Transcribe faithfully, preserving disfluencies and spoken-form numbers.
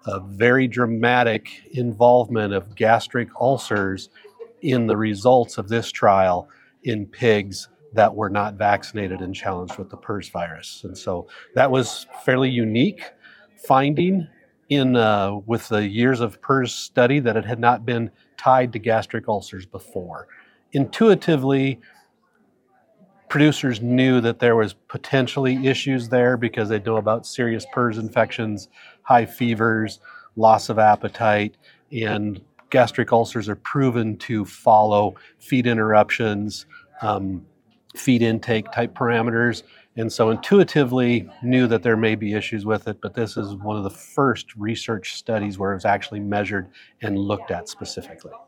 a very dramatic involvement of gastric ulcers in the results of this trial in pigs that were not vaccinated and challenged with the PRRS virus. And so that was fairly unique finding in uh, with the years of PRRS study, that it had not been tied to gastric ulcers before. Intuitively, producers knew that there was potentially issues there because they know about serious PRRS infections, high fevers, loss of appetite, and gastric ulcers are proven to follow feed interruptions, um, feed intake type parameters. And so intuitively knew that there may be issues with it, but this is one of the first research studies where it was actually measured and looked at specifically.